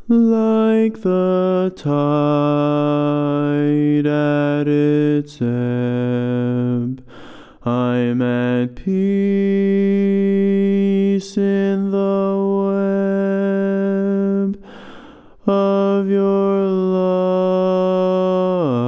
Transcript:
Like the tide at its ebb, I'm at peace in the web of your love.